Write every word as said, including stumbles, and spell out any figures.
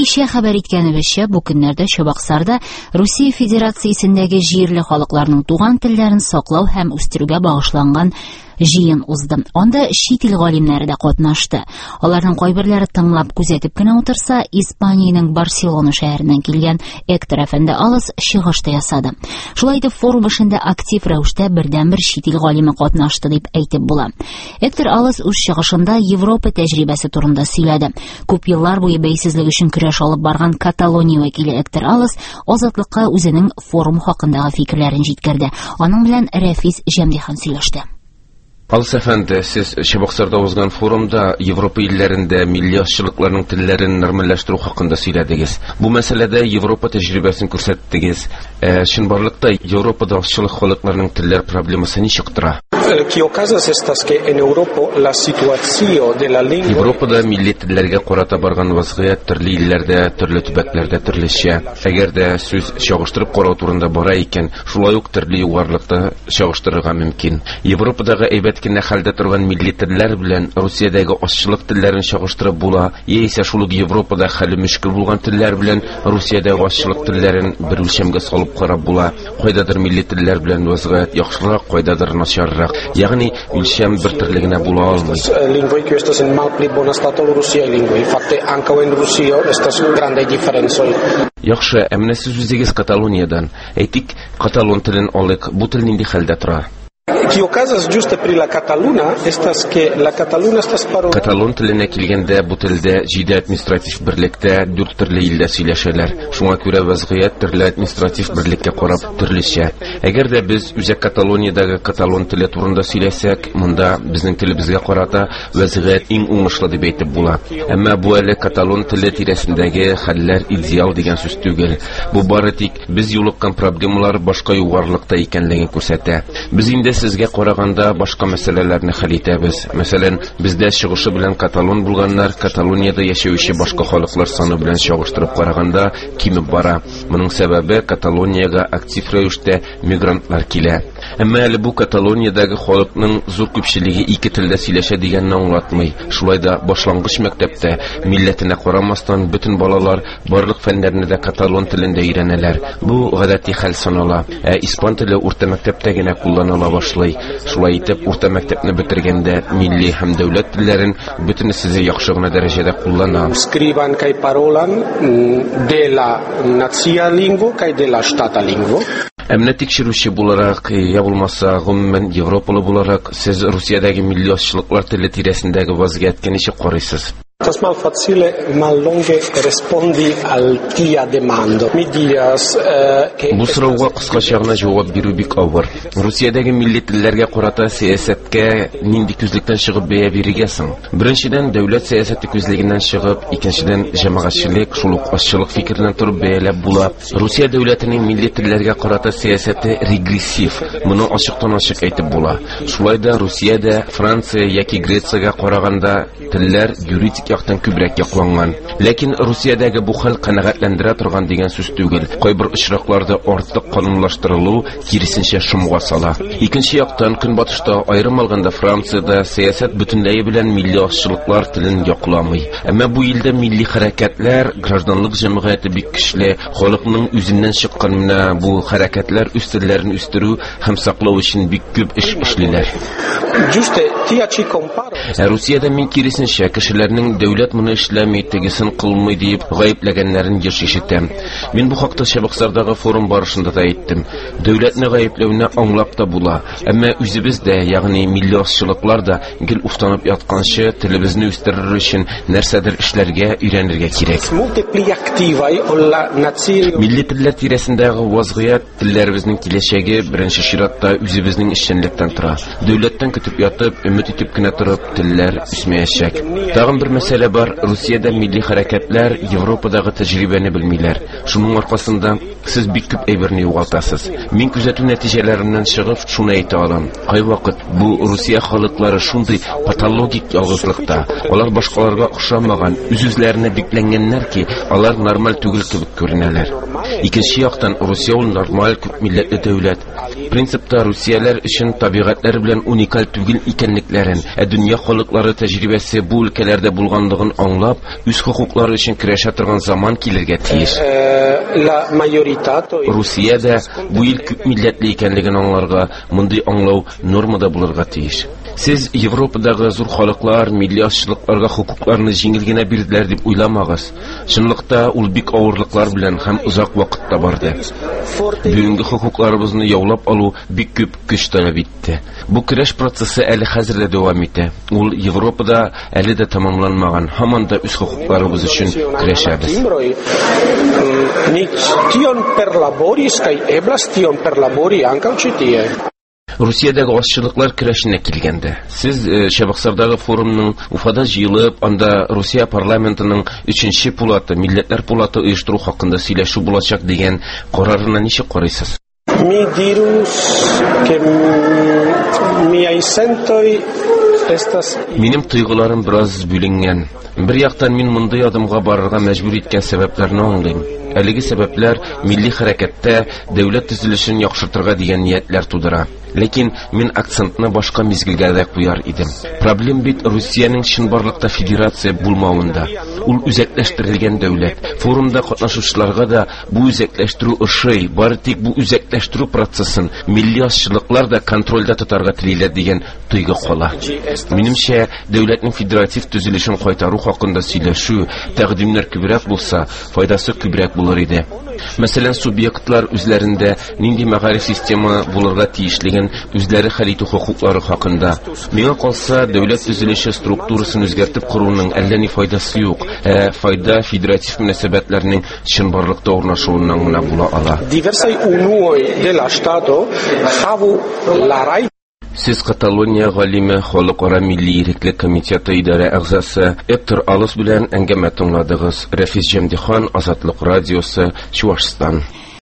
Кичә хәбәр иткәнебезчә, бу көннәрдә Чабаксарда Русия Федерациясендәге җирле халыкларның туган телләрен саклау һәм үстерүгә багышланган җыен узды. Анда чит ил галимнәре дә катнашты. Аларның кайберләре тыңлап, күзәтеп кенә утырса, Испаниянең Барселона шәһәреннән килгән Эктор әфәнде Алыс чыгыш та ясады. Шулай итеп, форум эшендә актив рәвештә бердәнбер чит ил галиме катнашты дип әйтеп була. Эктор Алыс үз чыгышында Европа тәҗрибәсе турында сөйләде. Күп еллар буе бәйсезлек өчен көрәш алып барган Каталония вәкиле Эктор Алыс азатлыкка үзенең форум хакындагы фикерләрен җиткерде. Аның белән Рәфис Җәмдихан сөйләште. Алыс әфәнде, сез Чабаксарда узган форумда Европа илләрендә милли ашчылыкларның телләрен нормальләштерү хакында сөйләдегез. Бу мәсьәләдә Европа тәҗрибәсен күрсәттегез. Э, Чынбарлыкта Европада ашчылык халыкларның телләр проблемасы ничек тора? Европада милли телләргә карата барган вазгыять төрле илләрдә, төрле төбәкләрдә төрлечә. Әгәр дә сүз чагыштырып карау турында бара икән, шулай ук төрле югарылыкта чагыштырырга мөмкин. Европадагы әйбәт кенә хәлдә торган милли телләр белән Русиядәге ашчылык телләрен чагыштырып була, яисә шул ук Европада хәле мөшкил булган телләр белән Русиядәге ашчылык телләрен бер үлчәмгә салып карап була. Кайдадыр милли телләр белән вазгыять яхшырак, кайдадыр начаррак. Ягъни үлчәм бер төрлегенә була алмый. Яхшы, ә менә сез үзегез Каталониядән. Әйтик, каталон телен алыйк. Бу тел нинди хәлдә тора? Каталон теленә килгәндә, бу телдә җиде административ берлектә дүрт төрле илдә сөйләшәләр. Шуңа күрә вазгыять төрле административ берлеккә карап төрлечә. Әгәр дә без үзәк Каталониядәге каталон теле турында сөйләсәк, монда безнең телебезгә карата вазгыять иң уңышлы дип әйтеп була. Әмма бу әле каталон теле тирәсендәге хәлләр идеал дигән сүз түгел. Бу бары тик без юлыккан проблемалар башка югарлыкта икәнлеген күрсәтә. Без инде сезгә караганда башка мәсьәләләрне хәл итәбез. Мәсәлән, бездә чыгышы белән каталон булганнар Каталонияда яшәүче башка халыклар саны белән чагыштырып караганда кимеп бара. Моның сәбәбе Каталониягә актив рәвештә мигрантлар килә. Әмма әле бу Каталониядәге халыкның зур күпчелеге ике телдә сөйләшә дигәнне аңлатмый. Шулай да башлангыч мәктәптә милләтенә карамастан бөтен балалар барлык фәннәрне дә каталон телендә өйрәнәләр. Бу гадәти хәл санала. Ә испан теле урта мәктәптә генә кулланыла башлый. Шулай итеп, урта мәктәпне бетергәндә милли һәм дәүләт телләрен бөтенесе яхшы гына дәрәҗәдә куллана. Escriban kaj parolan de la nacia lingvo kaj de la ŝtata lingvo. Әмма тикшерүче буларак, я булмаса гомумән Европалы буларак, сез Русиядәге милли ашчылыклар теле тирәсендәге вазгыятькә ничек карыйсыз? Tas malfacile mallonge rispondi al tia demando. Mi dias che Бу сорауга кыскача гына җавап бирү бик авыр. Русиядәге милли телләргә карата сәясәткә нинди күзлектән чыгып бәя бирергә соң? Беренчедән, дәүләт сәясәте күзлегеннән чыгып, икенчедән, җәмәгатьчелек, шул ук ашчылык фикереннән торып бәяләп була. Русия дәүләтенең милли телләргә карата сәясәте регрессив. Моны ачыктан-ачык әйтеп була. Шулай да Русиядә Франция яки Грециягә караганда телләр юридик яктан күбрәк якланган. Ләкин Русиядәге бу хәл канәгатьләндерә торган дигән сүз түгел. Кайбер очракларда артык канунлаштырылу киресенчә шомга сала. Икенче яктан, Көнбатышта, аерым алганда Франциядә сәясәт бөтенләй белән милли ашчылыклар телен якламый. Әмма бу илдә милли хәрәкәтләр, гражданлык җәмгыяте бик көчле, халыкның үзеннән чыккан менә бу хәрәкәтләр үз телләрен үстерү һәм саклау өчен бик күп эш эшлиләр. Ә Русиядә мин киресенчә кешеләрнең дәүләт моны эшләми, тегесен кылмый дип гаепләгәннәрен еш ишетәм. Мин бу хакта Чабаксардагы форум барышында да әйттем. Дәүләтне гаепләүне аңлап та була. Әмма үзебез дә, ягъни милли ашчылыклар да гел уфтанып ятканчы телебезне үстерер өчен нәрсәдер эшләргә, өйрәнергә кирәк. Милли телләр тирәсендәге вазгыять телләребезнең киләчәге беренче чиратта үзебезнең эшчәнлектән тора. Дәүләттән көтеп ятып, өмет итеп кенә торып, телләр үсмәячәк. Тагын бер мәсьәлә бар. Русиядә милли хәрәкәтләр Европадагы тәҗрибәне белмиләр. Шуның аркасында сез бик күп әйберне югалтасыз. Мин күзәтү нәтиҗәләреннән чыгып шуны әйтә алам. Кайвакыт бу Русия халыклары шундый патологик ялгызлыкта, алар башкаларга охшамаган, үз-үзләренә бикләнгәннәр ки, алар нормаль түгел кебек күренәләр. Икенче яктан, Русия ул нормаль күп милләтле дәүләт. Принципта Русияләр өчен табигатьләр белән уникаль түгел икәнлекләрен, ә дөнья халыклары тәҗрибәсе бу өлкәләрдә булганлыгын аңлап, үз хокуклары өчен көрәшә торган заман килергә тиеш. Русия дә бу ил күп милләтле икәнлеген аңларга, мондый аңлау нормада булырга тиеш. Сез Европадагы зур халыклар, милли азчылыкларга хокукларны җиңел генә бирделәр дип уйламагыз. Чынлыкта ул бик авырлыклар белән һәм озак вакытта барды. Бүгенге хокукларыбызны яулап алу бик күп көч таләп итте. Бу көрәш процессы әле хәзер дә дәвам итә. Ул Европада әле дә тамамланмаган, һаман да үз хокукларыбыз өчен көрәшәбез. Русиядәге азчылыклар көрәшенә килгәндә, сез Чабаксардагы форумның Уфада җыелып, анда Русия парламентының өченче пулаты, милләтләр пулаты оештыру хакында сөйләшү булачак дигән карарына ничек карыйсыз? Mi dirus que mi sentoi estas. Минем тойгыларым бераз бүленгән. Бер яктан мин мондый адымга барырга мәҗбүр иткән сәбәпләрне аңлыйм. Әлеге сәбәпләр милли хәрәкәттә дәүләт төзелешен яхшыртырга дигән ниятләр тудыра. Ләкин мин акцентны башка мизгелгә дә куяр идем. Проблем бит Русиянең чынбарлыкта федерация булмавында. Ул үзәкләштерелгән дәүләт. Форумда катнашучыларга да бу үзәкләштерү ошый, бары тик бу үзәкләштерү процессын милли азчылыклар да контрольдә тотарга телиләр дигән тойгы кала. Минемчә, дәүләтнең федератив төзелешен кайтару хакында сөйләшү, тәкъдимнәр күбрәк булса, файдасы күбрәк булыр иде. Мәсәлән, субъектлар үзләрендә нинди мәгариф система булырга тиешлеген үзләре хәл итү хокуклары хакында. Миңа калса, дәүләт төзелеше структурасын үзгәртеп коруның әллә ни файдасы юк. Ә файда федератив мөнәсәбәтләрнең чынбарлыкта урнашуыннан гына була ала. Сез Каталония галиме, Халыкара милли иреклек комитеты идарә әгъзасы Эктор Алыс белән әңгәмә тыңладыгыз. Рәфис Җәмдихан, Азатлык радиосы, Чувашстан.